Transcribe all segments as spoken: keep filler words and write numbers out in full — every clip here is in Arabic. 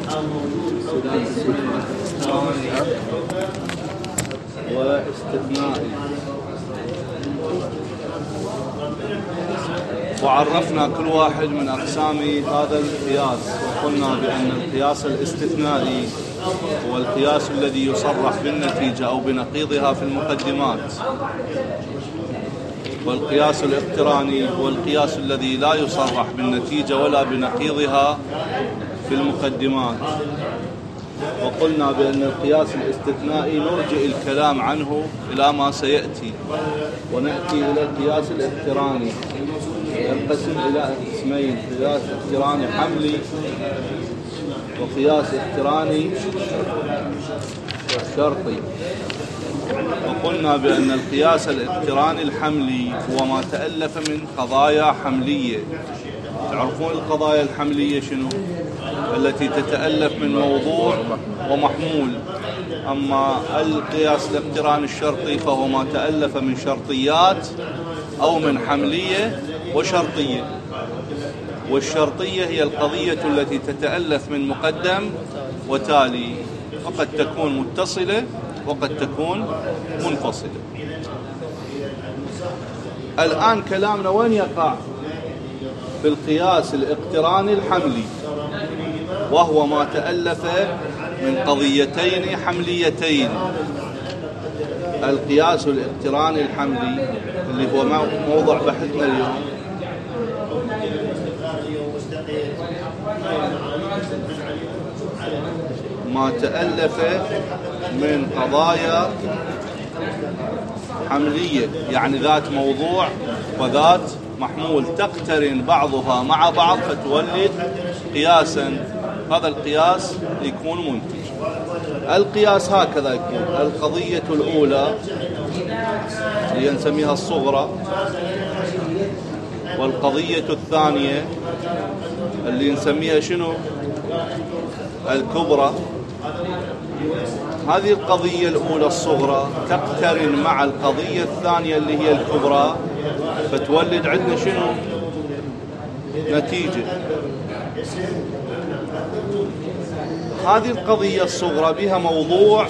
واستثنائي. وعرفنا كل واحد من أقسام هذا القياس، وقلنا بأن القياس الاستثنائي هو القياس الذي يصرح بالنتيجة أو بنقيضها في المقدمات، والقياس الاقتراني هو القياس الذي لا يصرح بالنتيجة ولا بنقيضها في المقدمات. وقلنا بأن القياس الاستثنائي نرجع الكلام عنه إلى ما سيأتي، ونأتي إلى القياس الاقتراني، ينقسم إلى قسمين: قياس اقتراني حملي وقياس اقتراني شرطي. وقلنا بأن القياس الاقتراني الحملي هو ما تألف من قضايا حملية. تعرفون القضايا الحملية شنو؟ التي تتألف من موضوع ومحمول. أما القياس الاقتراني الشرطي فهو ما تألف من شرطيات أو من حملية وشرطية. والشرطية هي القضية التي تتألف من مقدم وتالي، وقد تكون متصلة وقد تكون منفصلة. الآن كلامنا وين يقع؟ في القياس الاقتراني الحملي، وهو ما تألف من قضيتين حمليتين. القياس الاقتراني الحملي اللي هو موضوع بحثنا اليوم ما تألف من قضايا حملية، يعني ذات موضوع وذات محمول، تقترن بعضها مع بعض فتولد قياسا. هذا القياس يكون منتج. القياس هكذا يكون: القضية الأولى اللي نسميها الصغرى، والقضية الثانية اللي نسميها شنو؟ الكبرى. هذه القضية الأولى الصغرى تقترن مع القضية الثانية اللي هي الكبرى، فتولد عندنا شنو؟ نتيجة. هذه القضية الصغرى بها موضوع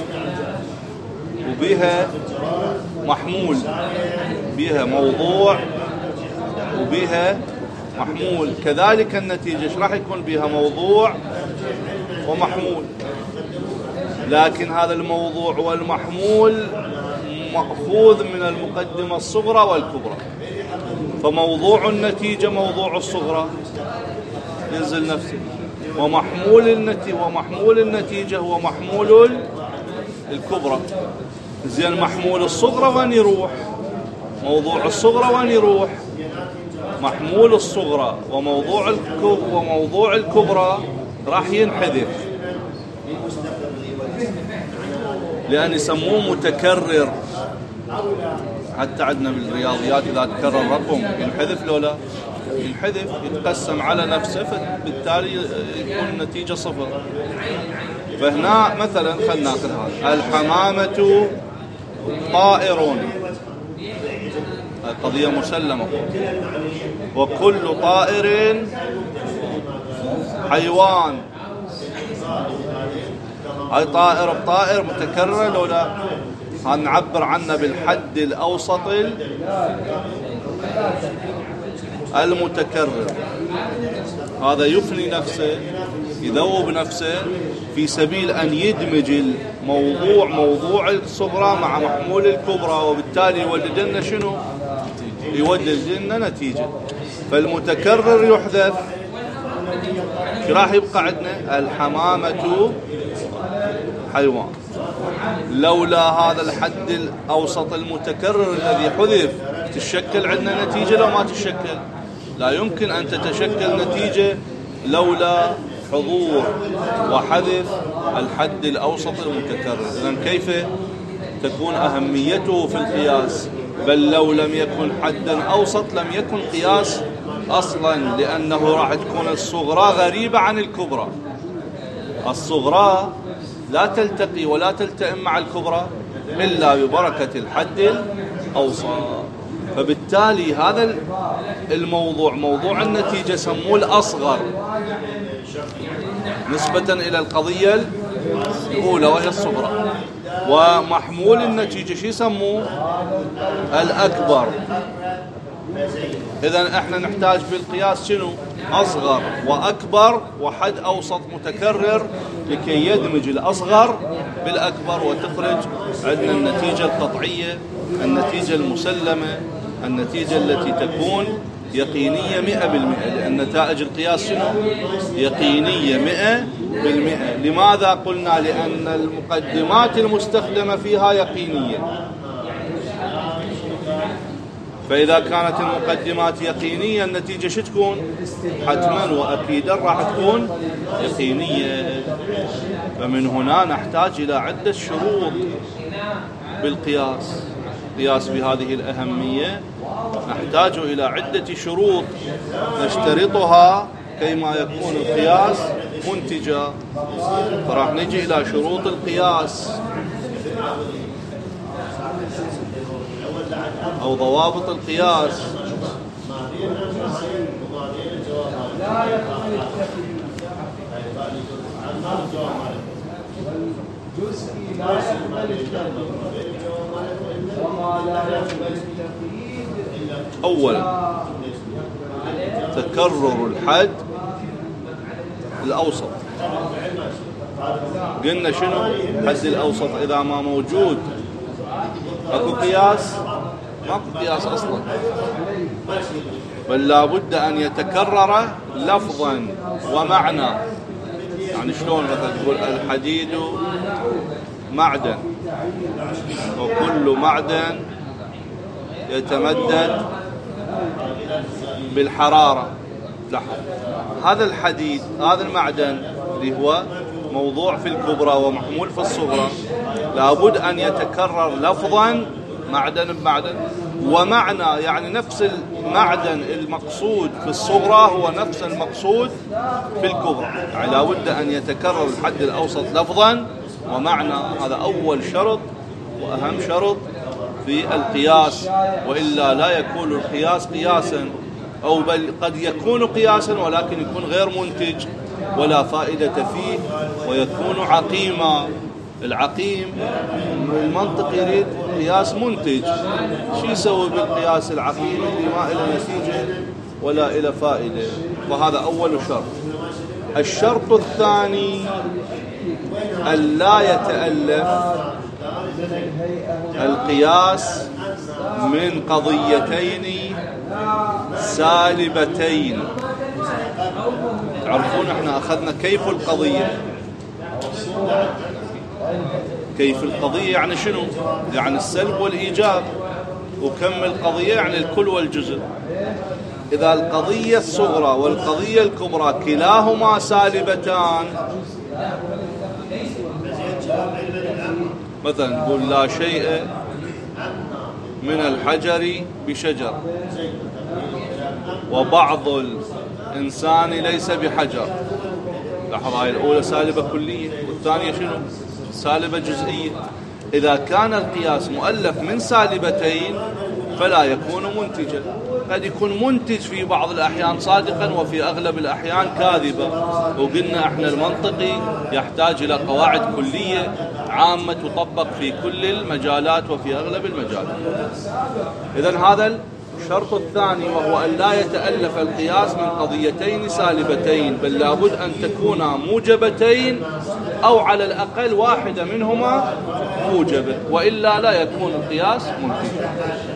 وبها محمول، بها موضوع وبها محمول. كذلك النتيجة ايش راح يكون؟ بها موضوع ومحمول، لكن هذا الموضوع والمحمول مأخوذ من المقدمة الصغرى والكبرى. فموضوع النتيجة موضوع الصغرى ينزل نفسه، ومحمول النتيجة ومحمول النتيجة هو محمول الكبرى. زين، محمول الصغرى وين يروح؟ موضوع الصغرى وين يروح؟ محمول الصغرى وموضوع الكبرى وموضوع الكبرى راح ينحذف، لأن يسموه متكرر. حتى عندنا بالرياضيات إذا تكرر رقم ينحذف لو لا؟ ينحذف، يتقسم على نفسه، فبالتالي يكون النتيجة صفر. فهنا مثلا خلنا ناخذ هذا: الحمامة طائر، القضية مسلمة، وكل طائر حيوان. هاي طائر بطائر متكرر لو لا؟ هنعبر عنه بالحد الأوسط المتكرر. هذا يفني نفسه، يذوب نفسه في سبيل أن يدمج الموضوع موضوع الصغرى مع محمول الكبرى، وبالتالي يولد لنا شنو؟ يولد لنا نتيجة. فالمتكرر يحذف، شو راح يبقى عندنا؟ الحمامة حيوان. لولا هذا الحد الأوسط المتكرر الذي حذف تشكل عندنا نتيجة لو ما تشكل؟ لا يمكن أن تتشكل نتيجة لولا حضور وحذف الحد الأوسط المتكرر. إذن كيف تكون أهميته في القياس؟ بل لو لم يكن حدا أوسط لم يكن قياس أصلا، لأنه راح تكون الصغرى غريبة عن الكبرى. الصغرى لا تلتقي ولا تلتئم مع الكبرى إلا ببركة الحد الأوسط. فبالتالي هذا الموضوع موضوع النتيجة سموه الأصغر. نسبة إلى القضية الأولى وهي الصغرى. ومحمول النتيجة شو يسموه؟ الأكبر. إذن احنا نحتاج بالقياس شنو؟ أصغر وأكبر وحد أوسط متكرر لكي يدمج الأصغر بالأكبر وتخرج عندنا النتيجة القطعية، النتيجة المسلمة، النتيجة التي تكون يقينية مئة بالمئة، لأن نتائج القياس شنو؟ يقينية مئة بالمئة. لماذا قلنا؟ لأن المقدمات المستخدمة فيها يقينية. فإذا كانت المقدمات يقينية النتيجة شو تكون؟ حتما وأكيدا راح تكون يقينية. فمن هنا نحتاج إلى عدة شروط بالقياس. قياس بهذه الأهمية نحتاج إلى عدة شروط نشترطها كيما يكون القياس منتجا. فراح نجي إلى شروط القياس أو ضوابط القياس. أولا تكرر الحد الأوسط. قلنا شنو الحد الأوسط؟ إذا ما موجود أكو قياس، ماكو قياس أصلا، بل لابد أن يتكرر لفظا ومعنى. يعني شلون مثلا تقول الحديد معدن وكل معدن يتمدد بالحرارة. لاحظ هذا الحديد، هذا المعدن اللي هو موضوع في الكبرى ومحمول في الصغرى، لابد أن يتكرر لفظا معدن بمعدن ومعنى. يعني نفس المعدن المقصود في الصغرى هو نفس المقصود في الكبرى. يعني لابد أن يتكرر الحد الأوسط لفظا ومعنى. هذا أول شرط وأهم شرط في القياس، وإلا لا يكون القياس قياسا، أو بل قد يكون قياسا ولكن يكون غير منتج ولا فائدة فيه ويكون عقيما. العقيم المنطق يريد قياس منتج، شو يسوي بالقياس العقيم اللي ما إلى نتيجة ولا إلى فائدة؟ فهذا أول شرط. الشرط الثاني ألا يتألف القياس من قضيتين سالبتين. تعرفون احنا أخذنا كيف القضية. كيف القضية يعني شنو؟ يعني السلب والإيجاب. وكم القضية يعني الكل والجزء. إذا القضية الصغرى والقضية الكبرى كلاهما سالبتان، مثلا نقول لا شيء من الحجر بشجر، وبعض الإنسان ليس بحجر. لاحظ هاي الأولى سالبة كلية والثانية شنو؟ سالبة جزئية. إذا كان القياس مؤلف من سالبتين فلا يكون منتجا. قد يكون منتج في بعض الأحيان صادقا وفي أغلب الأحيان كاذبا. وقلنا احنا المنطقي يحتاج إلى قواعد كلية عامة تطبق في كل المجالات وفي أغلب المجالات. إذن هذا الشرط الثاني، وهو أن لا يتألف القياس من قضيتين سالبتين، بل لابد أن تكونا موجبتين أو على الأقل واحدة منهما موجبة، وإلا لا يكون القياس منتجا.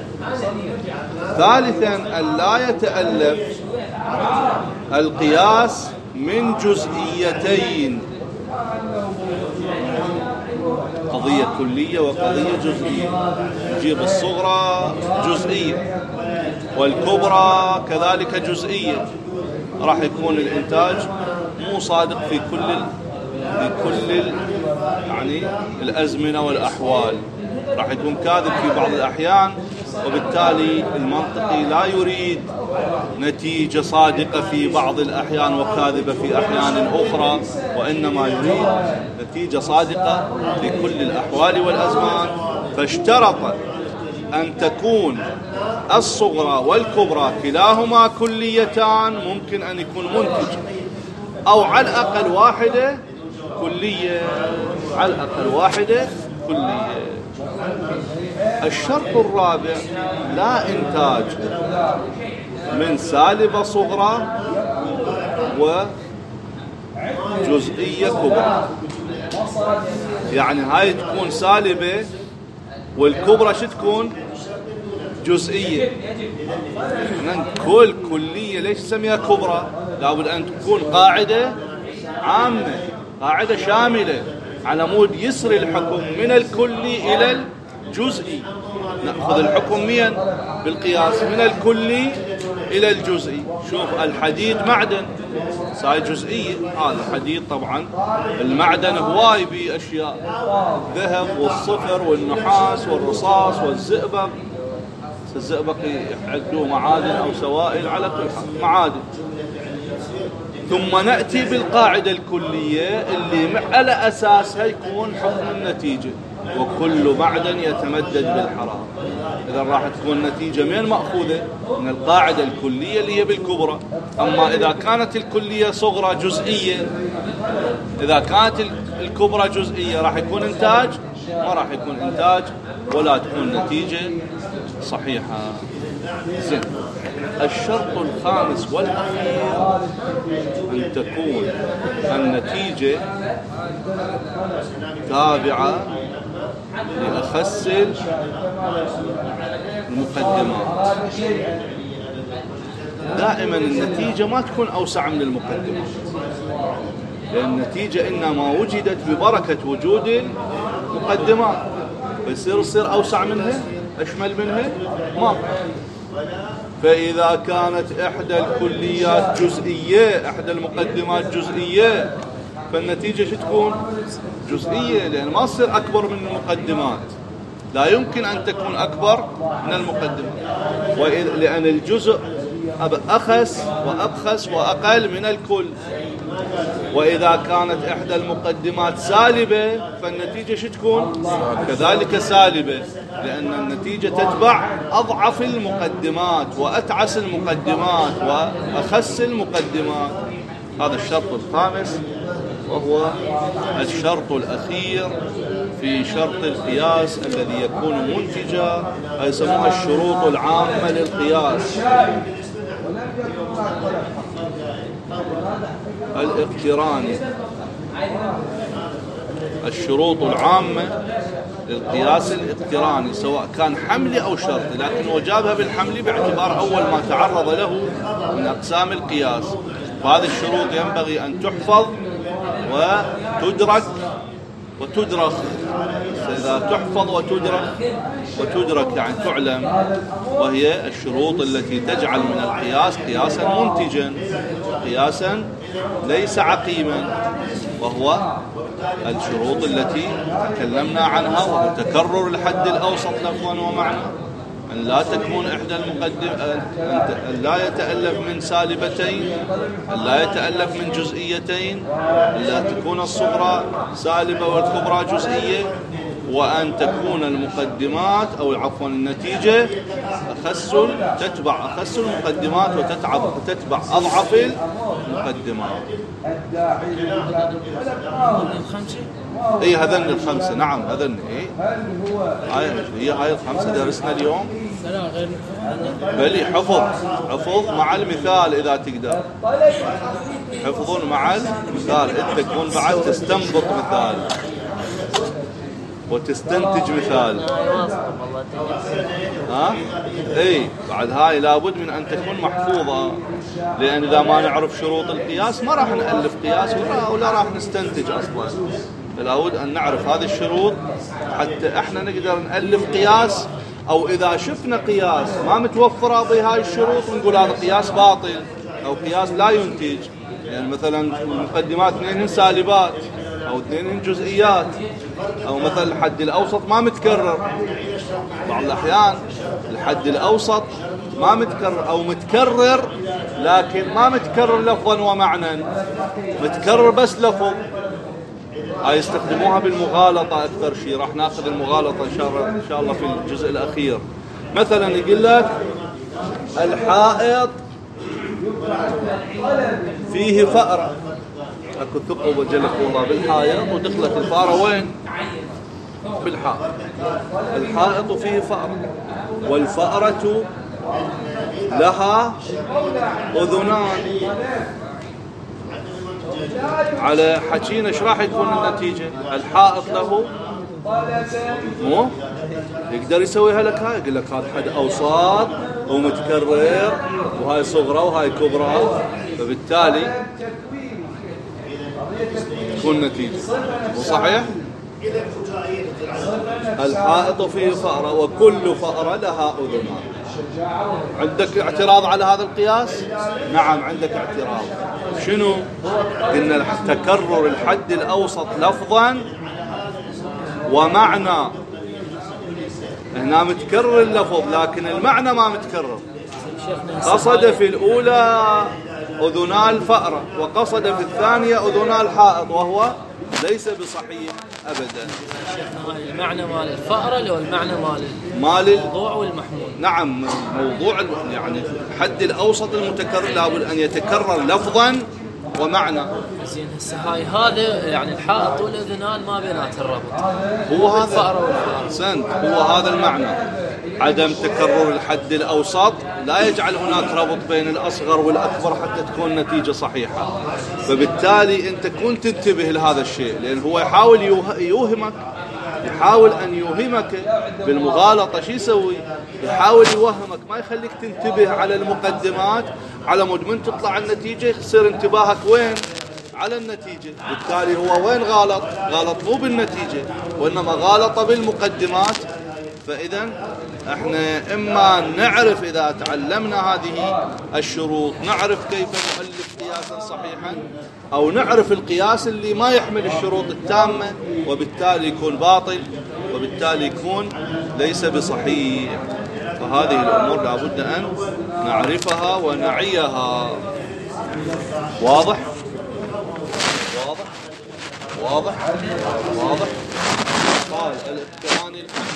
ثالثا أن لا يتألف القياس من جزئيتين، قضية كلية وقضية جزئية. نجيب الصغرى جزئية والكبرى كذلك جزئية، راح يكون الإنتاج مو صادق في كل في كل يعني الأزمنة والأحوال، راح يكون كاذب في بعض الأحيان. وبالتالي المنطقي لا يريد نتيجة صادقة في بعض الأحيان وكاذبة في أحيان أخرى، وإنما يريد نتيجة صادقة في كل الأحوال والأزمان. فاشترط أن تكون الصغرى والكبرى كلاهما كليتان، ممكن أن يكون منتج. أو على الأقل واحدة كلية، على الأقل واحدة كلية. الشرط الرابع لا إنتاج من سالبة صغرى وجزئية كبرى. يعني هاي تكون سالبة والكبرى شو تكون؟ جزئية. كل كلية ليش تسميها كبرى؟ لابد أن تكون قاعدة عامة، قاعدة شاملة على مود يسري الحكم من الكلي إلى الجزئي. نأخذ الحكم مين؟ بالقياس من الكلي إلى الجزئي. شوف الحديد معدن صار جزئية، هذا الحديد طبعا المعدن هواي بأشياء، ذهب والصفر والنحاس والرصاص والزئبق. الزئبق يعدوه معادن أو سوائل، على كل حال معادن. ثم نأتي بالقاعدة الكلية اللي على أساسها يكون حكم النتيجة، وكل معدن يتمدد بالحرارة. إذا راح تكون النتيجة من مأخوذة؟ من القاعدة الكلية اللي هي بالكبرى. أما إذا كانت الكلية صغرى جزئية، إذا كانت الكبرى جزئية راح يكون إنتاج؟ ما راح يكون إنتاج ولا تكون نتيجة صحيحة. زين. الشرط الخامس والأخير أن تكون النتيجة تابعة لأخس المقدمات. دائما النتيجة ما تكون أوسع من المقدمات، لأن النتيجة إنما وجدت ببركة وجود المقدمات، فيصير يصير أوسع منها، أشمل منها ما. فإذا كانت إحدى الكليات جزئية، إحدى المقدمات جزئية، فالنتيجة شو تكون؟ جزئية، لأن ما تصير أكبر من المقدمات، لا يمكن أن تكون أكبر من المقدمات، لأن الجزء أخس وأبخس وأقل من الكل. وإذا كانت إحدى المقدمات سالبة فالنتيجة شو تكون؟ كذلك سالبة، لأن النتيجة تتبع أضعف المقدمات وأتعس المقدمات وأخس المقدمات. هذا الشرط الخامس، وهو الشرط الأخير في شرط القياس الذي يكون منتجا، يسموها الشروط العامة للقياس. الاقتراني، الشروط العامة للقياس الاقتراني سواء كان حملي أو شرطي، لكن هو جابها بالحملي باعتبار أول ما تعرض له من أقسام القياس. فهذه الشروط ينبغي أن تحفظ وتدرك وتدرك. إذا تحفظ وتدرك وتدرك يعني تعلم، وهي الشروط التي تجعل من القياس قياسا منتجا، قياسا ليس عقيما، وهو الشروط التي تكلمنا عنها، وهو تكرر الحد الأوسط لفظا ومعنى، أن لا تكون إحدى المقدم أن لا يتألف من سالبتين، أن لا يتألف من جزئيتين، أن لا تكون الصغرى سالبة والكبرى جزئية، وأن تكون المقدمات أو عفوا النتيجة أخس تتبع أخس المقدمات وتتبع وتتبع أضعف المقدمات. اي هذن الخمسه، نعم هذن اي هاي هي هاي الخمسه درسنا اليوم. بلي حفظ حفظ مع المثال اذا تقدر، حفظ مع المثال. انت تكون بعد تستنبط مثال وتستنتج مثال. ها اي بعد هاي لابد من ان تكون محفوظه، لان اذا ما نعرف شروط القياس ما راح نألف قياس ولا, ولا راح نستنتج اصلا. لابد ان نعرف هذه الشروط حتى احنا نقدر نألف قياس، او اذا شفنا قياس ما متوفره بهاي الشروط نقول هذا قياس باطل او قياس لا ينتج. يعني مثلا المقدمات اثنين سالبات او اثنين جزئيات، او مثلا الحد الاوسط ما متكرر. بعض الاحيان الحد الاوسط ما متكرر او متكرر لكن ما متكرر لفظا ومعنى، متكرر بس لفظ. هاي يستخدموها بالمغالطة أكثر شيء، راح ناخذ المغالطة إن شاء الله في الجزء الأخير. مثلا يقول لك الحائط فيه فأرة، اكو ثقب وجلكم الله بالحائط ودخلت الفاره وين؟ بالحائط. الحائط فيه فأر، والفأرة لها أذنان. على حكينا ايش راح يكون النتيجة؟ الحائط له مو يقدر يسويها لك هاي، يقول لك هذا حد أوساط ومتكرر وهاي صغرى وهاي كبرى، فبالتالي تكون نتيجة. وصحيح؟ الحائط فيه فأرة وكل فأرة لها أذنان. عندك اعتراض على هذا القياس؟ نعم عندك اعتراض. شنو؟ إن تكرر الحد الأوسط لفظا ومعنى. هنا متكرر اللفظ لكن المعنى ما متكرر. قصد في الأولى أذنا الفأرة وقصد في الثانية أذنا الحائط، وهو ليس بصحيح أبدا. المعنى مال الفأرة اللي هو المعنى مال مال الموضوع والمحمول. نعم موضوع يعني الحد الأوسط المتكرر لابد أن يتكرر لفظا ومعنى. زين هسه هاي هذا يعني الحائط والأذنان ما بينات الربط. هو هذا الفأرة والفأرة. سنت هو هذا المعنى. عدم تكرر الحد الأوسط لا يجعل هناك ربط بين الأصغر والأكبر حتى تكون نتيجة صحيحة. فبالتالي أنت كنت تنتبه لهذا الشيء، لأن هو يحاول يوهمك، يحاول أن يوهمك بالمغالطة. شو يسوي؟ يحاول يوهمك، ما يخليك تنتبه على المقدمات، على مود من تطلع النتيجة يصير انتباهك وين؟ على النتيجة. بالتالي هو وين غلط؟ غلط مو بالنتيجة وإنما غلط بالمقدمات. فإذا احنا إما نعرف إذا تعلمنا هذه الشروط نعرف كيف نؤلف قياسا صحيحا، أو نعرف القياس اللي ما يحمل الشروط التامة وبالتالي يكون باطل وبالتالي يكون ليس بصحيح. فهذه الأمور لابد أن نعرفها ونعيها. واضح؟ واضح؟ واضح؟ واضح؟ قال الاقتران الحملي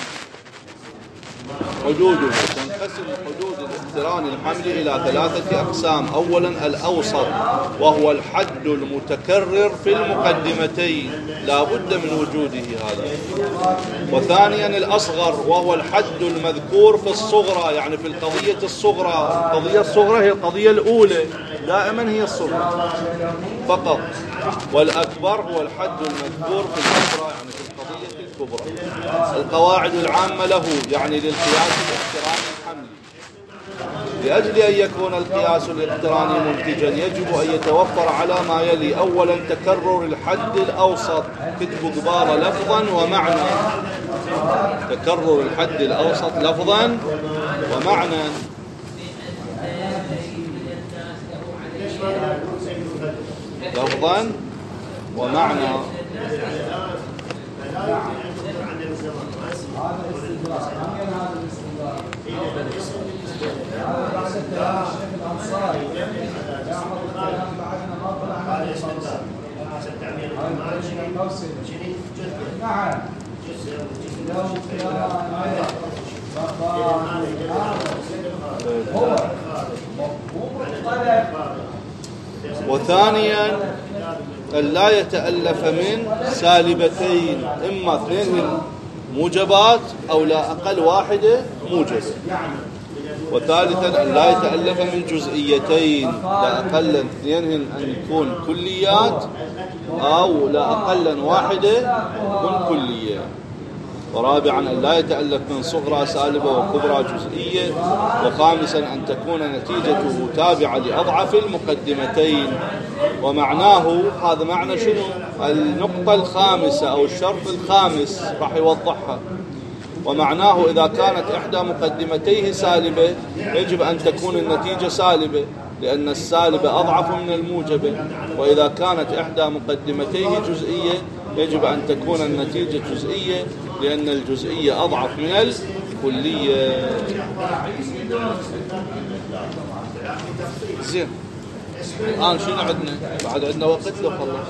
حدوده تنقسم حدود الاقتران الحملي إلى ثلاثة أقسام. أولا الأوسط وهو الحد المتكرر في المقدمتين لا بد من وجوده هذا. وثانيا الأصغر وهو الحد المذكور في الصغرى، يعني في القضية الصغرى. القضية الصغرى هي القضية الأولى، دائما هي الصغرى فقط. والأكبر هو الحد المذكور في الكبرى، يعني في القضية الكبرى. القواعد العامة له يعني للقياس الاقتراني الحملي. لأجل أن يكون القياس الاقتراني منتجا يجب أن يتوفر على ما يلي. أولا تكرر الحد الأوسط، كتب قبالة لفظا ومعنى. تكرر الحد الأوسط لفظا ومعنى. لفظا ومعنى. وثانيا أن لا يتألف من سالبتين، إما اثنين موجبات أو لا أقل واحدة موجبة. وثالثا أن لا يتألف من جزئيتين، لا أقل اثنين أن يكون كليات أو لا أقل واحدة تكون كلية. ورابعا أن لا يتألف من صغرى سالبة وكبرى جزئية. وخامسا أن تكون نتيجته تابعة لأضعف المقدمتين. ومعناه هذا معنى شنو؟ النقطة الخامسة أو الشرط الخامس راح يوضحها. ومعناه إذا كانت إحدى مقدمتيه سالبة يجب أن تكون النتيجة سالبة، لأن السالبة أضعف من الموجبة. وإذا كانت إحدى مقدمتيه جزئية يجب أن تكون النتيجة جزئية، لأن الجزئية أضعف من الكلية. زين الآن شنو عندنا؟ بعد عندنا وقت لو خلص.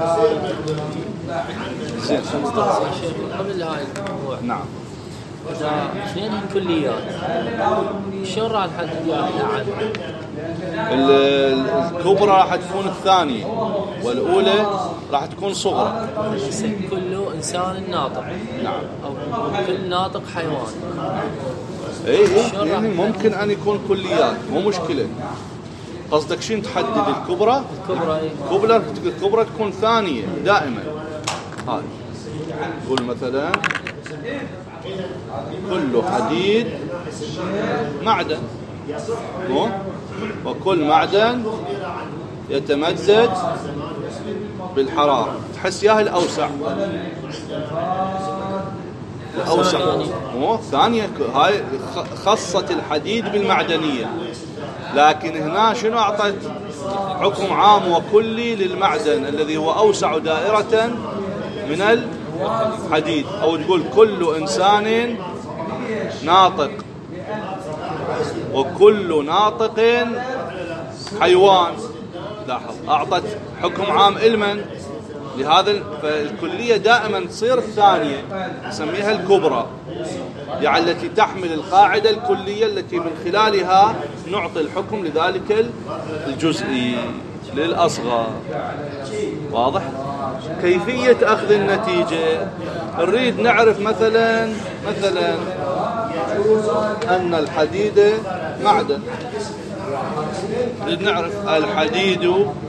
زين قبل هاي الموضوع. نعم. إذا اثنين كليات شو راح نحدد يعني عنه؟ الكبرى راح تكون الثانية، والأولى راح تكون صغرى. كل إنسان ناطق. نعم. أو كل ناطق حيوان. إيه إيه يعني ممكن أن يكون كليات، مو مشكلة. قصدك شين تحدد الكبرى؟ الكبرى إيه؟ الكبرى الكبرى تكون ثانية دائما. هاي قول مثلا كل حديد معدن، مو؟ وكل معدن يتمدد بالحرارة. تحس ياهي الأوسع الأوسع مو الثانية. هاي خصت الحديد بالمعدنية، لكن هنا شنو أعطت حكم عام وكلي للمعدن الذي هو أوسع دائرة من الحديد. أو تقول كل إنسان ناطق، وكل ناطق حيوان. لاحظ أعطت حكم عام علما لهذا. فالكلية دائما تصير الثانية نسميها الكبرى، يعني التي تحمل القاعدة الكلية التي من خلالها نعطي الحكم لذلك الجزئي للأصغر. واضح؟ كيفية أخذ النتيجة نريد نعرف مثلا مثلا أن الحديد معدن. نريد نعرف الحديد،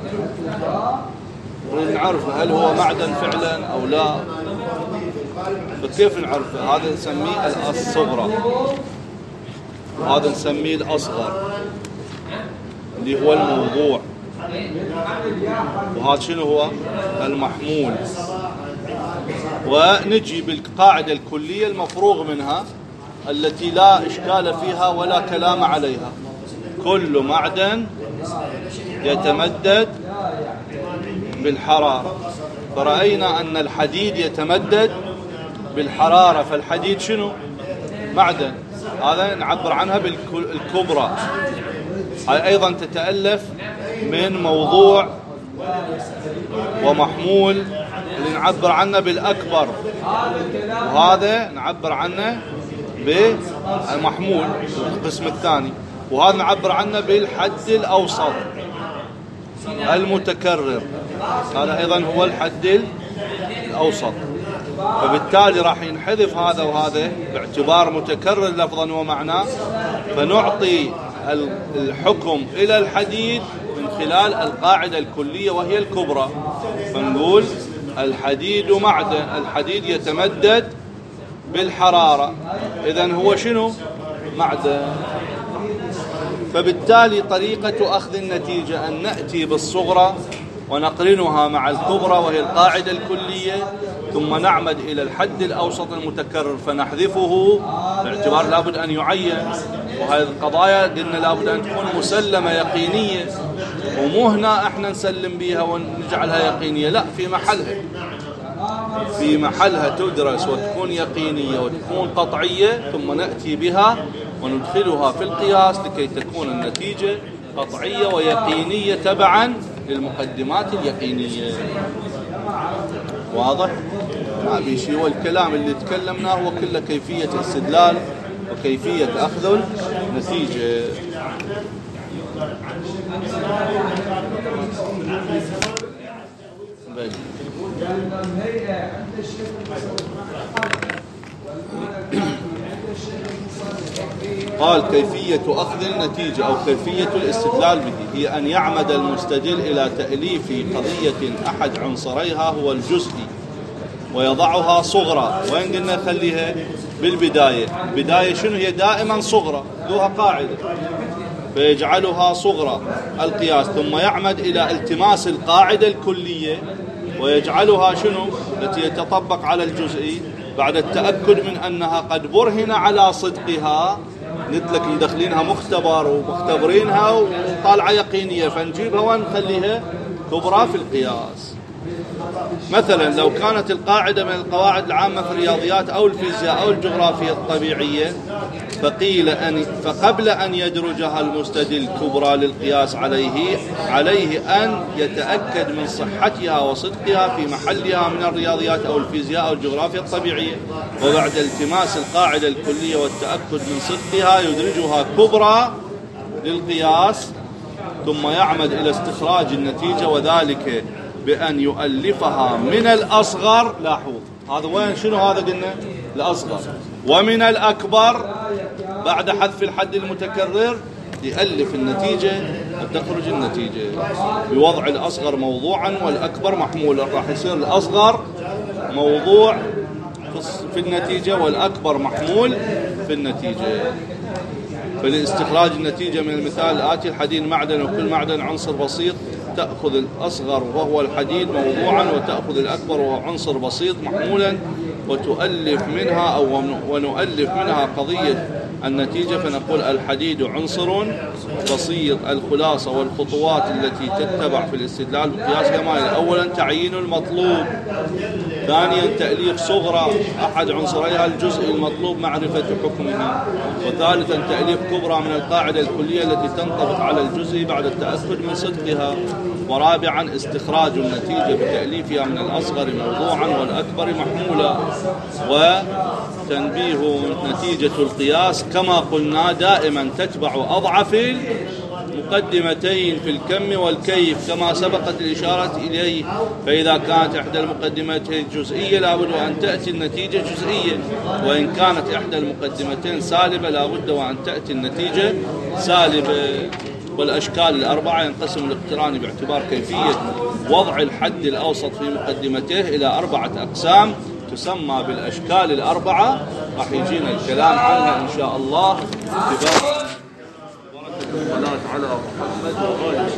نريد نعرف هل هو معدن فعلا أو لا. فكيف نعرفه؟ هذا نسميه الصغرى، هذا نسميه الأصغر اللي هو الموضوع، وهذا شنو هو؟ المحمول. ونجي بالقاعدة الكلية المفروغ منها التي لا إشكال فيها ولا كلام عليها. كل معدن يتمدد بالحرارة. فرأينا أن الحديد يتمدد بالحرارة، فالحديد شنو؟ معدن. هذا نعبر عنها بالكبرى. هاي أيضا تتألف من موضوع ومحمول اللي نعبر عنه بالأكبر، وهذا نعبر عنه بالمحمول القسم الثاني، وهذا نعبر عنه بالحد الأوسط المتكرر. هذا أيضا هو الحد الأوسط. فبالتالي راح ينحذف هذا وهذا باعتبار متكرر لفظا ومعناه، فنعطي الحكم إلى الحديد من خلال القاعدة الكلية وهي الكبرى. فنقول الحديد معدن، الحديد يتمدد بالحرارة، إذن هو شنو؟ معدن. فبالتالي طريقة أخذ النتيجة أن نأتي بالصغرى ونقرنها مع الكبرى وهي القاعدة الكلية، ثم نعمد إلى الحد الأوسط المتكرر فنحذفه باعتبار لابد أن يعين. وهذه القضايا قلنا لابد أن تكون مسلمة يقينية، ومو هنا احنا نسلم بها ونجعلها يقينية، لا، في محلها في محلها تدرس وتكون يقينية وتكون قطعية، ثم نأتي بها وندخلها في القياس لكي تكون النتيجة قطعية ويقينية تبعا للمقدمات اليقينية. واضح؟ ما في شيء، والكلام اللي تكلمناه هو كله كيفية الاستدلال وكيفية أخذ النتيجة. قال كيفية أخذ النتيجة أو كيفية الاستدلال به هي أن يعمد المستدل إلى تأليف قضية أحد عنصريها هو الجزئي ويضعها صغرى. وين قلنا خليها؟ بالبداية. البداية شنو هي؟ دائما صغرى، ذوها قاعدة، فيجعلها صغرى القياس، ثم يعمد إلى التماس القاعدة الكلية ويجعلها شنو؟ التي يتطبق على الجزئي بعد التأكد من أنها قد برهن على صدقها. قلت لك ندخلينها مختبر ومختبرينها وطالعة يقينية، فنجيبها ونخليها كبرى في القياس. مثلا لو كانت القاعدة من القواعد العامة في الرياضيات أو الفيزياء أو الجغرافيا الطبيعية، فقيل أن فقبل أن يدرجها المستدل كبرى للقياس عليه عليه أن يتأكد من صحتها وصدقها في محلها من الرياضيات أو الفيزياء أو الجغرافيا الطبيعية، وبعد التماس القاعدة الكلية والتأكد من صدقها يدرجها كبرى للقياس ثم يعمد إلى استخراج النتيجة، وذلك بأن يؤلفها من الأصغر. لاحظوا هذا وين، شنو هذا قلنا؟ الأصغر. ومن الأكبر بعد حذف الحد المتكرر يألف النتيجة وتخرج النتيجة بوضع الأصغر موضوعا والأكبر محمولا. راح يصير الأصغر موضوع في النتيجة والأكبر محمول في النتيجة. فلاستخراج النتيجة من المثال الآتي: الحديد معدن وكل معدن عنصر بسيط، تأخذ الأصغر وهو الحديد موضوعا وتأخذ الأكبر وهو عنصر بسيط محمولا، وتؤلف منها أو ونؤلف منها قضية النتيجة، فنقول الحديد عنصر بسيط. الخلاصة والخطوات التي تتبع في الاستدلال بالقياس كما: أولا تعيين المطلوب، ثانيا تأليف صغرى أحد عنصريها الجزء المطلوب معرفة حكمها، وثالثا تأليف كبرى من القاعدة الكلية التي تنطبق على الجزء بعد التأكد من صدقها، ورابعا استخراج النتيجة بتأليفها من الأصغر موضوعا والأكبر محمولا. وتنبيه: نتيجة القياس كما قلنا دائما تتبع أضعف مقدمتين في الكم والكيف كما سبقت الإشارة إليه، فإذا كانت إحدى المقدمتين جزئية لابد أن تأتي النتيجة جزئية، وإن كانت إحدى المقدمتين سالبة لابد وأن تأتي النتيجة سالبة. والأشكال الأربعة ينقسم الاقتران باعتبار كيفية وضع الحد الأوسط في مقدمته إلى أربعة أقسام تسمى بالأشكال الأربعة، راح يجينا الكلام عنها إن شاء الله. الصلاة على محمد.